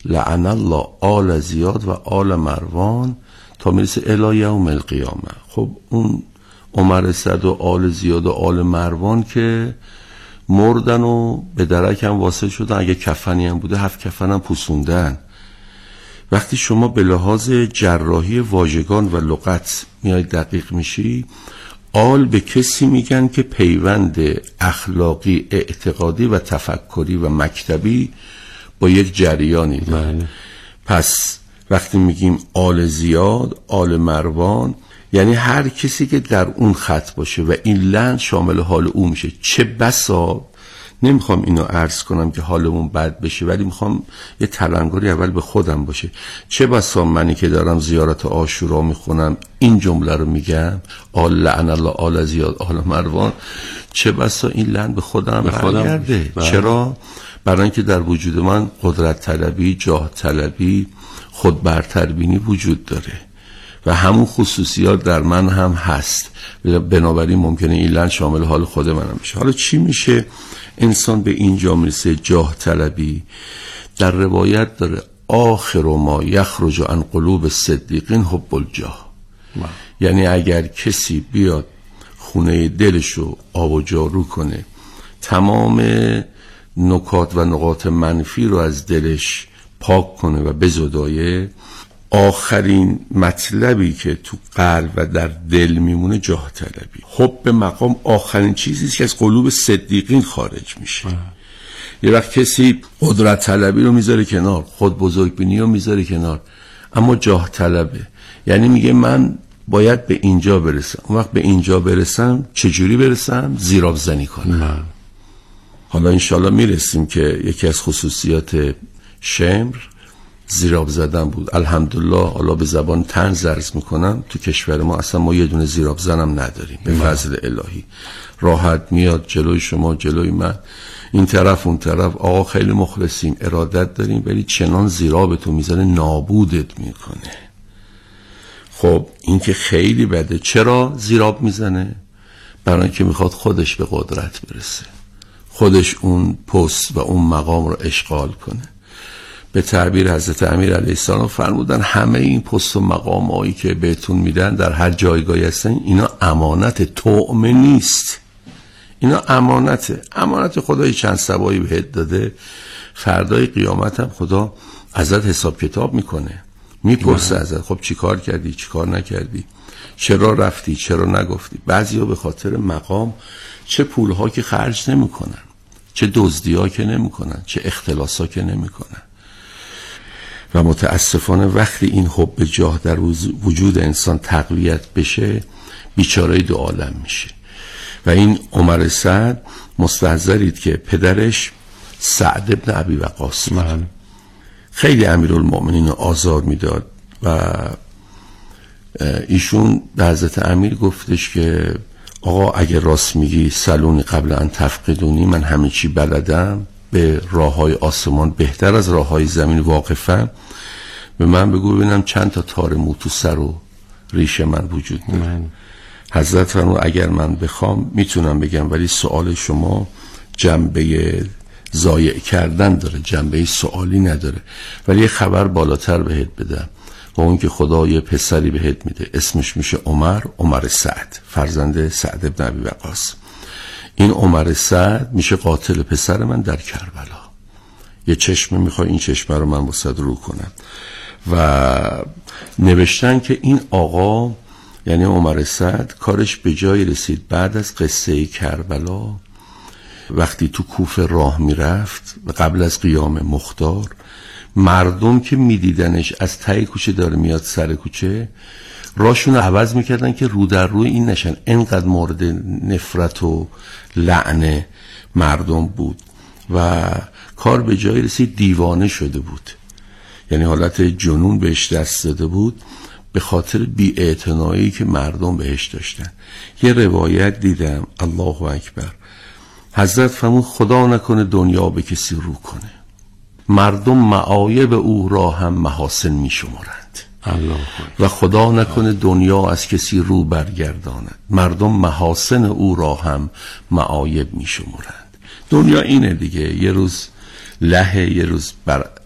لعن الله آل زیاد و آل مروان تا میرسه الی یوم القیامه. خب اون عمر سعد و آل زیاد و آل مروان که مردن و به درک هم واصل شدن، اگه کفنی هم بوده 7 کفن هم پوسوندن. وقتی شما به لحاظ جراحی واژگان و لغت میای دقیق میشی، آل به کسی میگن که پیوند اخلاقی، اعتقادی و تفکری و مکتبی با یک جریانی داره. پس وقتی میگیم آل زیاد، آل مروان، یعنی هر کسی که در اون خط باشه و این لعن شامل حال او میشه. چه بسا، نمیخوام اینو عرض کنم که حالمون بد بشه، ولی میخوام یه تلنگری اول به خودم باشه. چه بسا منی که دارم زیارت عاشورا میخونم این جمله رو میگم، آل لعن الله آل زیاد آل مروان، چه بسا این لعن به خودم برگرده. چرا؟ برای اینکه در وجود من قدرت طلبی، جاه طلبی، خود برتربینی وجود داره و همون خصوصیات در من هم هست، بنابراین ممکنه این لعن شامل حال خود منم بشه. حالا چی میشه انسان به اینجا میرسه؟ جاه طلبی. در روایت داره آخر ما یخرج عن قلوب الصدیقین حب الجاه. یعنی اگر کسی بیاد خونه دلشو آب و جارو کنه، تمام نکات و نقاط منفی رو از دلش پاک کنه و بزدایه، آخرین مطلبی که تو قلب و در دل میمونه جاه طلبی. حب مقام آخرین چیزیست که از قلوب صدیقین خارج میشه. یه وقت کسی قدرت طلبی رو میذاره کنار، خود بزرگبینی رو میذاره کنار، اما جاه طلبه، یعنی میگه من باید به اینجا برسم. اون وقت به اینجا برسم چجوری برسم؟ زیراب زنی کنم. حالا انشالله میرسیم که یکی از خصوصیات شمر زیراب زدن بود. الحمدلله، حالا به زبان طنز عرض میکنم، تو کشور ما اصلا ما یه دونه زیراب زنم نداریم به فضل الهی. راحت میاد جلوی شما، جلوی من، این طرف اون طرف، آقا خیلی مخلصیم، ارادت داریم، ولی چنان زیرابتو میزنه نابودت میکنه. خب این که خیلی بده. چرا زیراب میزنه؟ برای اینکه میخواد خودش به قدرت برسه، خودش اون پست و اون مقام رو اشغال کنه. به تعبیر حضرت امیر علیه السلام فرمودن همه این پست و مقام هایی که بهتون میدن در هر جایگاهی هستن، اینا امانت، طعمه نیست. اینا امانت خدای چند سبایی بهت داده. فردای قیامت هم خدا ازت حساب کتاب میکنه، میپرسه ازت خب چی کار کردی، چی کار نکردی، چرا رفتی، چرا نگفتی. بعضی ها به خاطر مقام چه پولها که خرج نمیکنن، چه دزدی‌ها که نمیکنن، چه اختلاسا که نمیکنن. و متاسفانه وقتی این حب جاه در وجود انسان تقویت بشه، بیچاره دو عالم میشه. و این عمر سعد مستحضرید که پدرش سعد ابن ابی وقاص خیلی امیرالمؤمنین آزار میداد و ایشون به حضرت امیر گفتش که آقا اگه راست میگی سلونی قبل ان تفقدونی، من همه چی بلدم، به راههای آسمان بهتر از راههای زمین واقفم، به من بگو ببینم چند تا تار مو تو سر و ریش من وجود داره. حضرت فرمود اگر من بخوام میتونم بگم، ولی سوال شما جنبه ضایع کردن داره، جنبه سوالی نداره. ولی یه خبر بالاتر بهت بدم، و اون که خدا یه پسری بهت میده، اسمش میشه عمر سعد، فرزند سعد ابن ابی وقاص. این عمر سعد میشه قاتل پسر من در کربلا. یه چشمه میخوای این چشمه رو من واسه رو کنم. و نوشتن که این آقا، یعنی عمر سعد، کارش به جای رسید بعد از قصه کربلا وقتی تو کوفه راه میرفت و قبل از قیام مختار، مردم که میدیدنش از ته کوچه داره میاد سر کوچه، راشون رو عوض میکردن که رو در روی این نشن. اینقدر مورد نفرت و لعن مردم بود و کار به جای رسید دیوانه شده بود، یعنی حالت جنون بهش دست داده بود به خاطر بی‌اعتنایی که مردم بهش داشتن. یه روایت دیدم، الله اکبر، حضرت فرمود خدا نکنه دنیا به کسی رو کنه، مردم معایب او را هم محاسن می شمارند. و خدا نکنه دنیا از کسی رو برگرداند، مردم محاسن او را هم معایب می شمارند. دنیا اینه دیگه، یه روز لحه، یه روز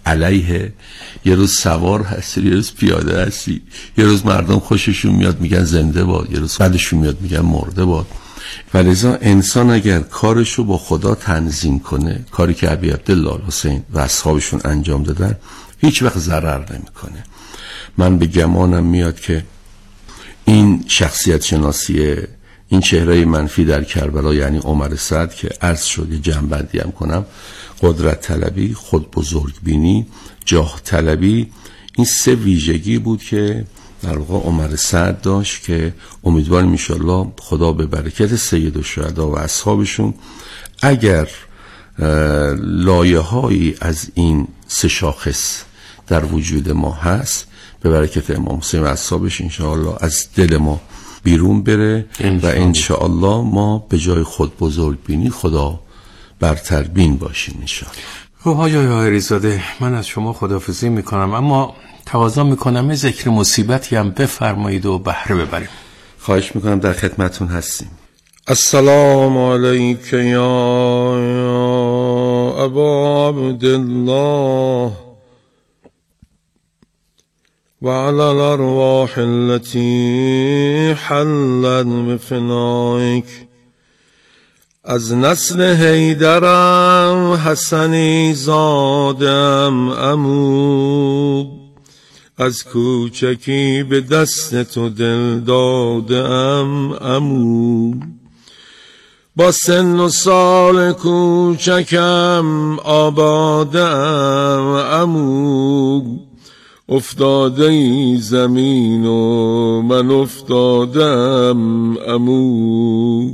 علیه، یه روز سوار هستی، یه روز پیاده هستی، یه روز مردم خوششون میاد میگن زنده باد، یه روز بعدشون میاد میگن مرده باد. ولذا انسان اگر کارشو با خدا تنظیم کنه، کاری که ابی عبدالله حسین و اصحابشون انجام دادن، هیچ وقت ضرر نمیکنه. من به گمانم میاد که این شخصیت شناسی این چهره منفی در کربلا، یعنی عمر سعد که عرض شد، یه جنبندی هم کنم، قدرت طلبی، خود بزرگ بینی، جاه طلبی، این سه ویژگی بود که در واقع عمر سعد داشت که امیدواریم انشالله خدا به برکت سید الشهدا و اصحابشون اگر لایه هایی از این سه شاخص در وجود ما هست، به برکت امام حسین و اصحابش انشالله از دل ما بیرون بره و انشالله ما به جای خود بزرگ بینی خدا برتر بین باشیم انشالله. خب حاج آقای طاهری‌زاده، من از شما خداحافظی میکنم، اما تقاضا میکنم یه ذکر مصیبتی هم بفرمایید و بهره ببریم. خواهش میکنم، در خدمتون هستیم. السلام علیک یا ابا عبدالله و علی الارواح التي حلت بفنائک. از نسل حیدرم حسنی زادم عمو، از کوچکی به دست تو دل دادم عمو. با سن و سال کوچکم آبادم عمو، افتاده ای زمین و من افتادم عمو.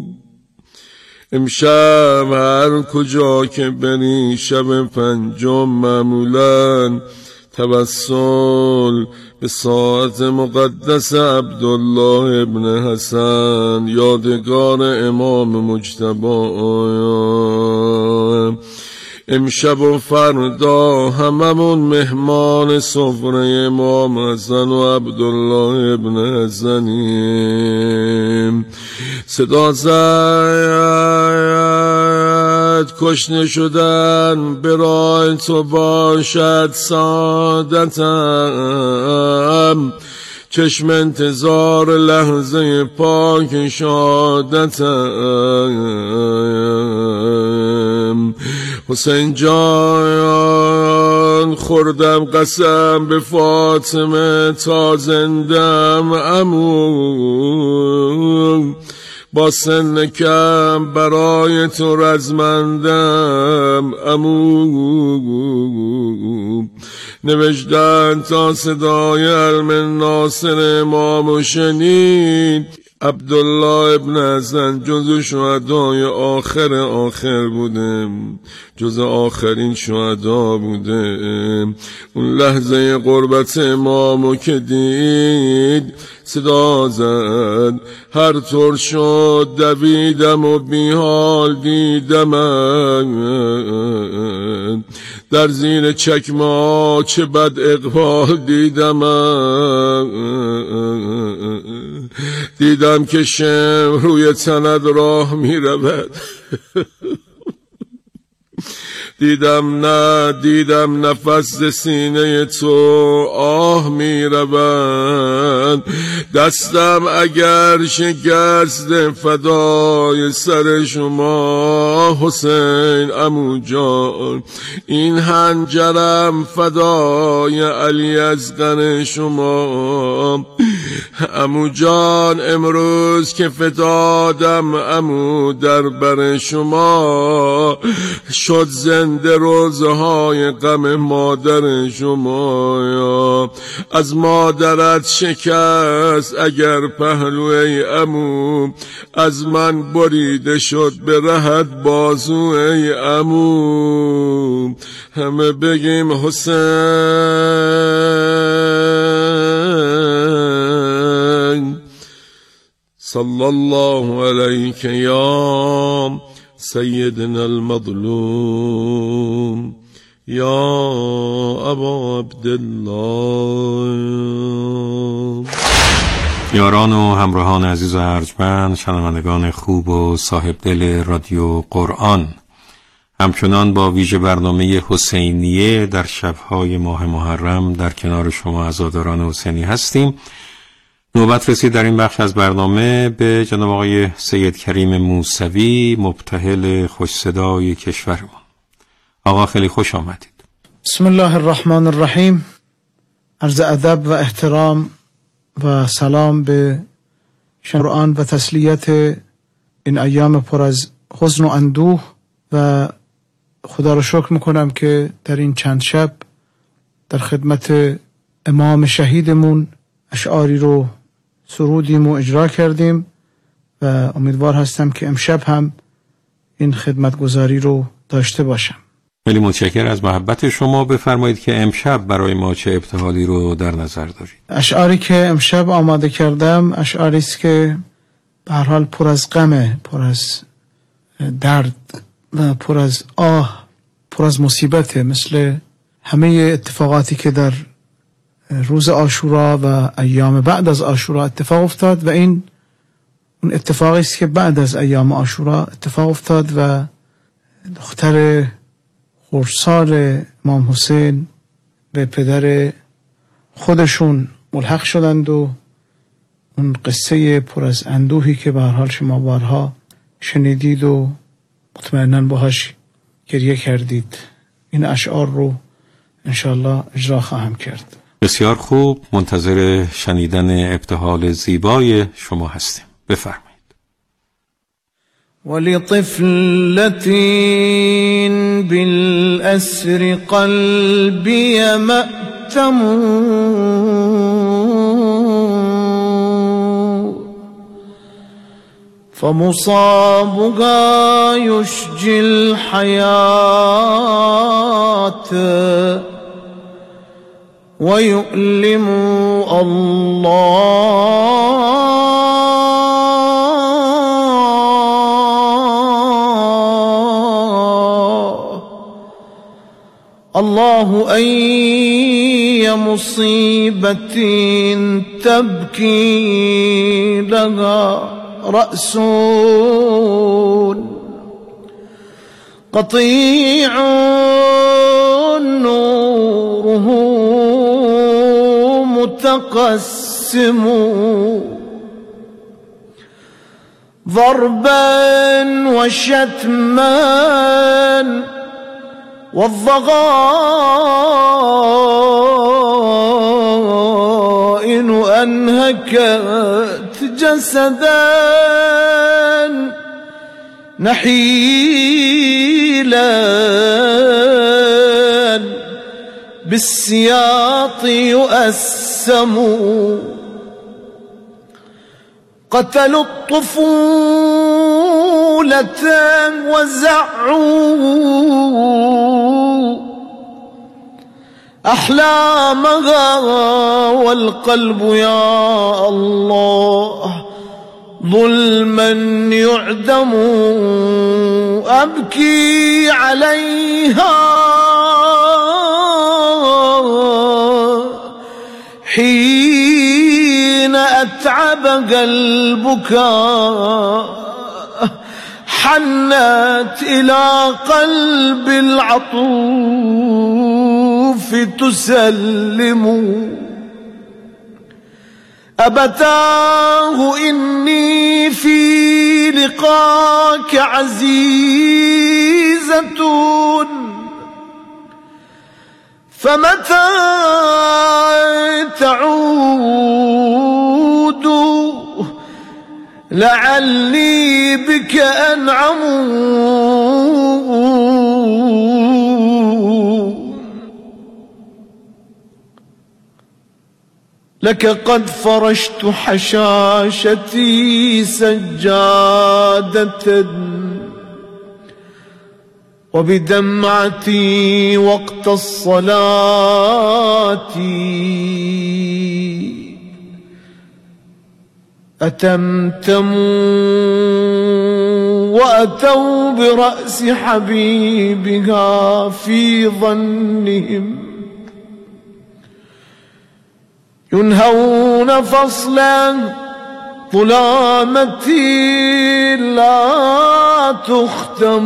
امشب هر کجا که بری شب پنجم معمولاً توسل به ساعت مقدس عبدالله ابن حسن یادگار امام مجتبی، امشب و فردا هممون مهمان سفره امام حسن و عبدالله ابن حسنیم. صدا زد کشته شدن به راه تو باشد سعادتم، چشم انتظار لحظه پاک شهادتم. حسین جان خوردم قسم به فاطمه تا زندم عمو، با سن کم برای تو رزمندم عمو. نوشتن تا صدای علم ناصر امامو شنید، عبدالله ابن حسن جز شهدای آخر بوده، جز آخرین شهدا بوده. اون لحظه قربت امامو که دید صدا زد، هر طور شد دویدم و بیحال دیدم، در زیر چکمه چه بد اقبال دیدم. دیدم که شم روی تند راه می رود. دیدم نفس سینه تو آه می رود. دستم اگر شکست فدای سر شما حسین عمو جان، این حنجرم فدای علی اصغر شما. عمو جان امروز که فتادم عمو در بر شما، شد زنده روزهای غم مادر شما. از مادرت شکست اگر پهلو ای عمو، از من بریده شد به رهت بازو ای عمو. همه بگیم حسین صلی الله علیک یا سیدنا المظلوم یا ابا عبدالله. یاران و همراهان عزیز و ارجمند، شنوندگان خوب و صاحب دل رادیو قرآن، همچنان با ویژه برنامه حسینیه در شبهای ماه محرم در کنار شما عزاداران حسینی هستیم. نوبت رسید در این بخش از برنامه به جناب آقای سید کریم موسوی، مبتهل خوش صدای کشورمان. آقا خیلی خوش آمدید. بسم الله الرحمن الرحیم. عرض ادب و احترام و سلام به قرآن و تسلیت این ایام پر از حزن و اندوه و خدا رو شکر میکنم که در این چند شب در خدمت امام شهیدمون اشعاری رو سرودیم و اجرا کردیم و امیدوار هستم که امشب هم این خدمتگزاری رو داشته باشم. خیلی متشکرم از محبت شما. بفرمایید که امشب برای ما چه ابتهالی رو در نظر دارید؟ اشعاری که امشب آماده کردم اشعاری است که به هر حال پر از غمه، پر از درد و پر از آه، پر از مصیبته، مثل همه اتفاقاتی که در روز عاشورا و ایام بعد از عاشورا اتفاق افتاد و این اون اتفاقی است که بعد از ایام عاشورا اتفاق افتاد و دختر خردسال امام حسین به پدر خودشون ملحق شدند و اون قصه پر از اندوهی که به هر حال شما بارها شنیدید و مطمئناً باهاش گریه کردید، این اشعار رو انشاءالله اجرا خواهم کرد. بسیار خوب، منتظر شنیدن ابتهال زیبای شما هستیم. بفرمایید. ولطفلة بالأسر قلبي مأتم فمصابها يشجي الحياة ويؤلم الله أي مصيبة تبكي لها رأس قطيع نوره متقسم ضربا وشتما والضغائن أنهكت جسدا نحيلا بالسياط يؤسم قتلوا الطفولة وزعوا أحلامها والقلب يا الله ظلما يعدم أبكي عليها حين أتعب قلبك حنت إلى قلب العطوف تسلم أبتاه إني في لقاك عزيزة فمتى تعود لعلي بك أنعم لك قد فرشت حشاشتي سجادة وبدمعتي وقت الصلاة أتمتم وأتوا برأس حبيبها في ظنهم ينهون فصلا ظلامتي لا تختم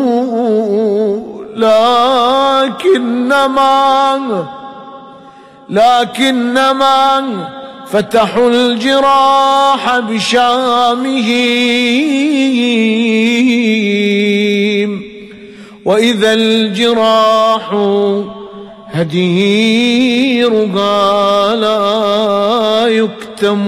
لكنما فتحوا الجراح بشامهم وإذا الجراح هديرها لا يكتم.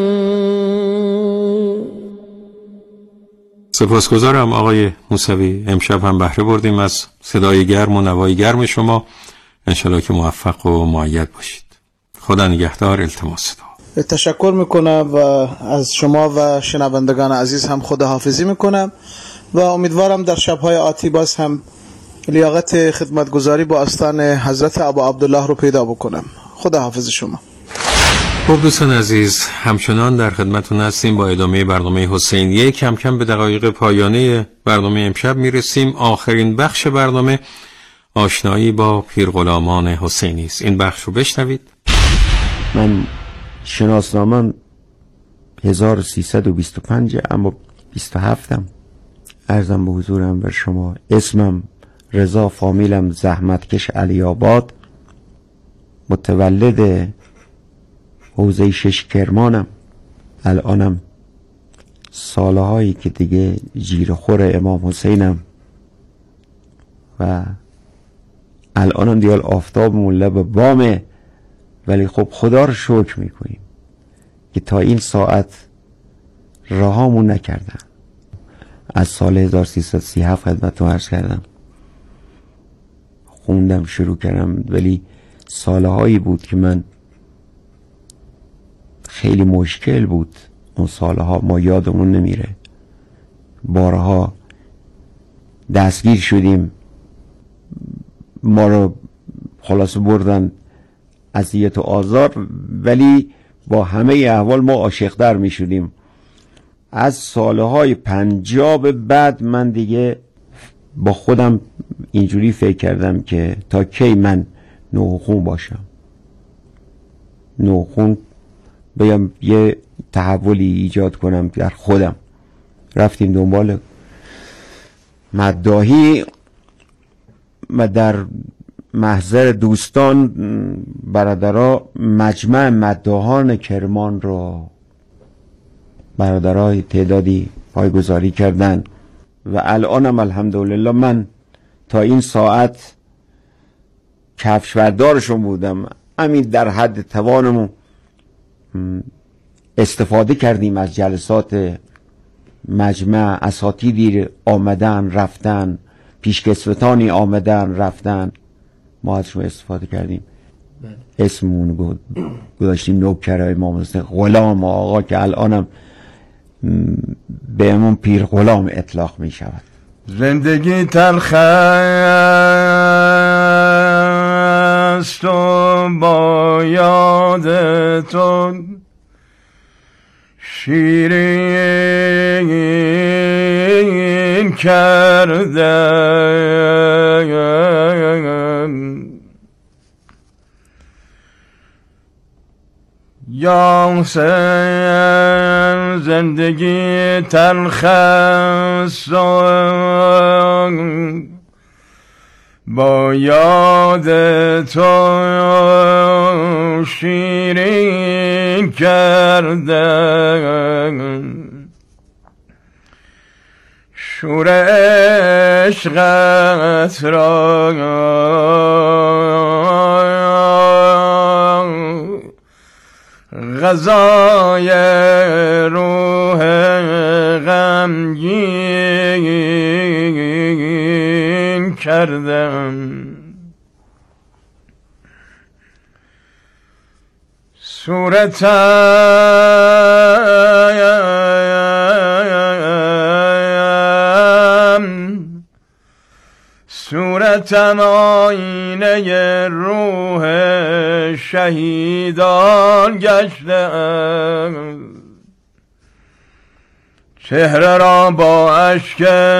سپاسگزارم آقای موسوی. امشب هم بهره بردیم از صدای گرم و نوای گرم شما. انشالله که موفق و مؤید باشید. خدا نگهدار. التماس دعا. تشکر میکنم و از شما و شنوندگان عزیز هم خداحافظی میکنم و امیدوارم در شبهای آتی باز هم لیاقت خدمتگزاری با آستان حضرت ابا عبدالله رو پیدا بکنم. خداحافظ شما. خب دوستان عزیز، همچنان در خدمتتون هستیم با ادامه برنامه حسینیه. کم کم به دقایق پایانه برنامه امشب میرسیم. آخرین بخش برنامه آشنایی با پیرغلامان حسینی است. این بخش رو بشنوید. من شناسنامم 1325 اما 27م. عرضم به حضورم بر شما. اسمم رضا، فامیلم زحمتکش علی آباد، متولد حوزه 6 کرمانم. الانم سالهایی که دیگه جیرخور امام حسینم و الانم دیال آفتابمون لب بامه، ولی خب خدا رو شکر میکنیم که تا این ساعت راهامون نکردن. از سال 1337 خدمتتون عرض کردم خوندم، شروع کردم، ولی سالهایی بود که من خیلی مشکل بود اون سالها، ما یادمون نمیره. بارها دستگیر شدیم، ما رو خلاص بردن اذیت و آزار، ولی با همه احوال ما عاشق‌تر می شدیم. از سالهای 50 به بعد من دیگه با خودم اینجوری فکر کردم که تا کی من نوخون باشم، نوخون بیام یه تحولی ایجاد کنم در خودم. رفتیم دنبال مداحی و در محضر دوستان برادرها مجمع مداحان کرمان رو برادرای تعدادی پایگذاری کردن و الانم الحمدلله من تا این ساعت کفشوردارشون بودم. همین در حد توانمون استفاده کردیم از جلسات مجمع. اساتیدی آمدن رفتن، پیشکسوتانی آمدن رفتن، ما ازشون استفاده کردیم. اسممون گذاشتیم نوکرای امام حسین، غلام آقا، که الانم بهمون پیر غلام اطلاق می شود. زندگی تلخ است و با یاد تو شیرین کردم. یا زندگی تلخ است با یاد تو شیرین کردم. شور عشقت را غذای روح غمگین کردم. صورتم آینه روح شهیدان گشته، چهره را با اشک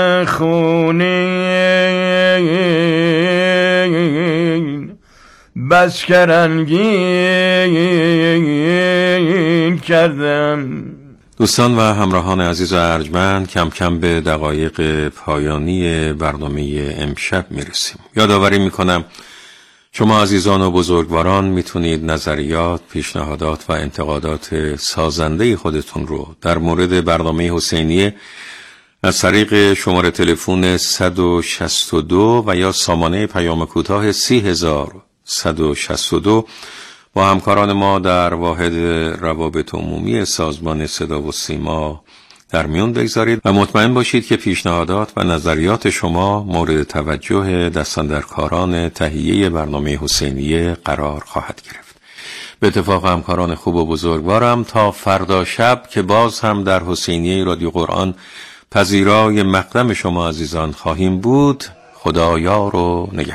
خونین بس که رنگین کردم. دوستان و همراهان عزیز و ارجمند، کم کم به دقایق پایانی برنامه امشب میرسیم. یادآوری میکنم شما عزیزان و بزرگواران میتونید نظریات، پیشنهادات و انتقادات سازنده خودتون رو در مورد برنامه حسینیه از طریق شماره تلفن 162 و یا سامانه پیام کوتاه 30162 با همکاران ما در واحد روابط عمومی سازمان صدا و سیما در میون بگذارید و مطمئن باشید که پیشنهادات و نظریات شما مورد توجه دستاندرکاران تهیه برنامه حسینیه قرار خواهد گرفت. به اتفاق همکاران خوب و بزرگوارم تا فردا شب که باز هم در حسینیه رادیو قرآن پذیرای مقدم شما عزیزان خواهیم بود. خدایا رو نگهدار.